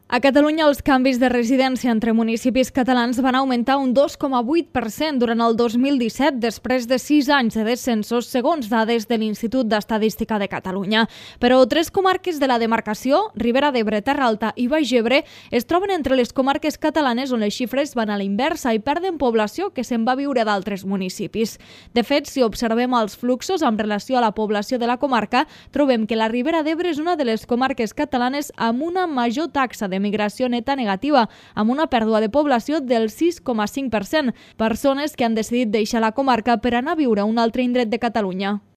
A Catalunya, els canvis de residència entre municipis catalans van augmentar un 2,8% durant el 2017, després de 6 anys de descensos, segons dades de l'Institut d'Estadística de Catalunya. Però 3 comarques de la demarcació, Ribera d'Ebre, Terra Alta i Baix Ebre, es troben entre les comarques catalanes on les xifres van a la inversa i perden població que se'n va viure d'altres municipis. De fet, si observem els fluxos amb relació a la població de la comarca, trobem que la Ribera d'Ebre és una de les comarques catalanes amb una major taxa de migració neta negativa, amb una pèrdua de població del 6,5%, persones que han decidit deixar la comarca per anar a viure a un altre indret de Catalunya.